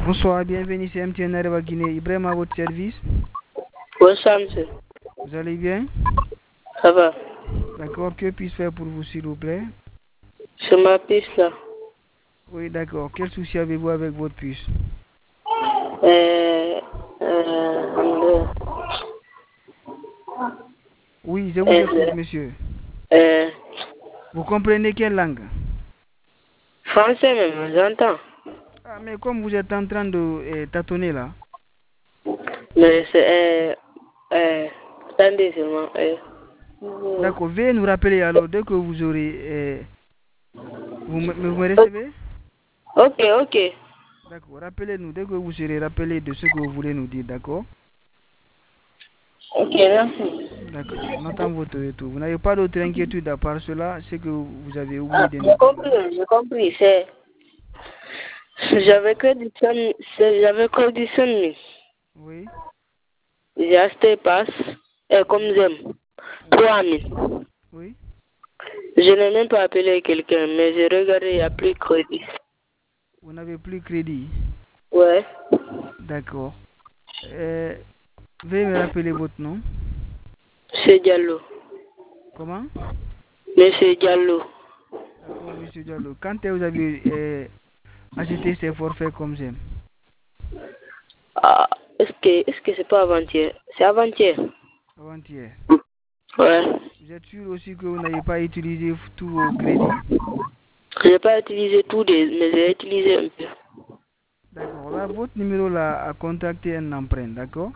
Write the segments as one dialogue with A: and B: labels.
A: Bonsoir, bienvenue chez MTN Areva Guinée. Ibrahim à votre service.
B: Bonsoir, monsieur.
A: Vous allez bien?
B: Ça va.
A: D'accord, que puis-je faire pour vous, s'il vous plaît?
B: C'est ma puce là.
A: Oui, d'accord. Quel souci avez-vous avec votre puce?
B: Anglais.
A: Oui, je vous écoute, monsieur. Vous comprenez quelle langue?
B: Français même, j'entends.
A: Ah, mais comme vous êtes en train de tâtonner là.
B: Mais c'est... attendez seulement.
A: D'accord, veuillez nous rappeler alors dès que vous aurez... vous me recevez?
B: Ok.
A: D'accord, rappelez-nous dès que vous serez rappelé de ce que vous voulez nous dire, d'accord?
B: Ok, merci.
A: D'accord, on attend votre retour. Vous n'avez pas d'autre inquiétude à part cela, c'est que vous avez oublié
B: Ah,
A: de nous dire là.
B: j'ai compris. C'est... J'avais que du son.
A: Oui,
B: J'ai acheté passe. Comme j'aime.
A: oui,
B: 3000.
A: oui.
B: Je n'ai même pas appelé quelqu'un, mais j'ai regardé, il n'y a plus de crédit.
A: Vous n'avez plus crédit.
B: Ouais.
A: D'accord. Veuillez me rappeler votre nom.
B: Monsieur Diallo.
A: Comment?
B: Monsieur Diallo.
A: D'accord, monsieur Diallo. Quand vous avez acheté ces forfaits comme j'aime?
B: Ah, est-ce que c'est pas avant-hier? C'est avant-hier.
A: Avant-hier.
B: Ouais.
A: Vous êtes sûr aussi que vous n'avez pas utilisé tous vos crédits?
B: Je n'ai pas utilisé mais j'ai utilisé un peu.
A: D'accord. Là, votre numéro là a contacté un emprunt, d'accord?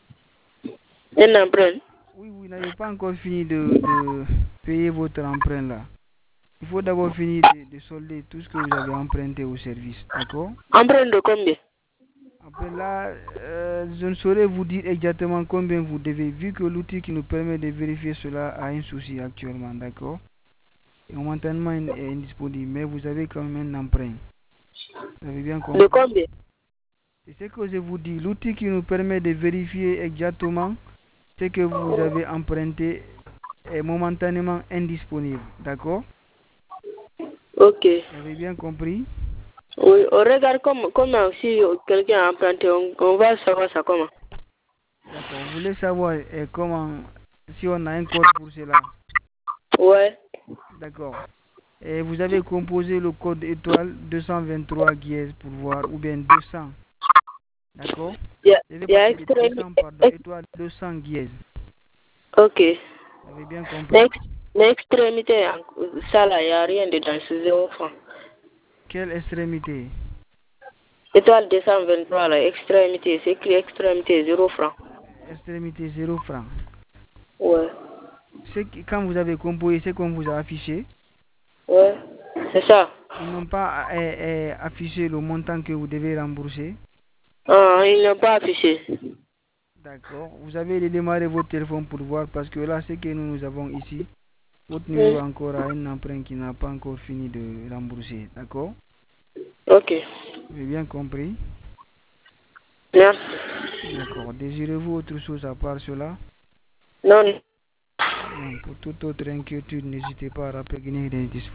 B: Un emprunt?
A: Oui, vous n'avez pas encore fini de payer votre emprunt là. Il faut d'abord finir de solder tout ce que vous avez emprunté au service, d'accord?
B: Emprunt de combien?
A: Après là, je ne saurais vous dire exactement combien vous devez, vu que l'outil qui nous permet de vérifier cela a un souci actuellement, d'accord? Et momentanément est indisponible, mais vous avez quand même un emprunt. Vous avez bien
B: De
A: compris?
B: combien?
A: C'est ce que je vous dis. L'outil qui nous permet de vérifier exactement ce que vous avez emprunté est momentanément indisponible, d'accord?
B: Ok.
A: Vous avez bien compris?
B: Oui, on regarde comment si quelqu'un a emprunté, on va savoir ça comment.
A: D'accord. Vous voulez savoir comment, si on a un code pour cela?
B: Ouais.
A: D'accord. Et vous avez composé le code étoile 223 dièse pour voir, ou bien 200. D'accord? Je vais
B: Il y a
A: parler de 200, pardon, étoile 200 dièse.
B: Ok.
A: Vous avez bien compris?
B: L'extrémité, ça là, il n'y a rien dedans, c'est 0 francs.
A: Quelle extrémité?
B: Étoile 223 là, extrémité, c'est écrit extrémité, 0 francs.
A: Extrémité 0 francs.
B: Ouais.
A: Quand vous avez composé, c'est qu'on vous a affiché.
B: Ouais, c'est ça.
A: Ils n'ont pas affiché le montant que vous devez rembourser.
B: Ah, ils n'ont pas affiché.
A: D'accord. Vous avez redémarré votre téléphone pour voir parce que là, ce que nous avons ici, votre numéro encore a un emprunt qui n'a pas encore fini de rembourser. D'accord?
B: Ok.
A: Vous avez bien compris?
B: Merci.
A: D'accord. Désirez-vous autre chose à part cela?
B: Non.
A: Non. Pour toute autre inquiétude, n'hésitez pas à rappeler Guinée des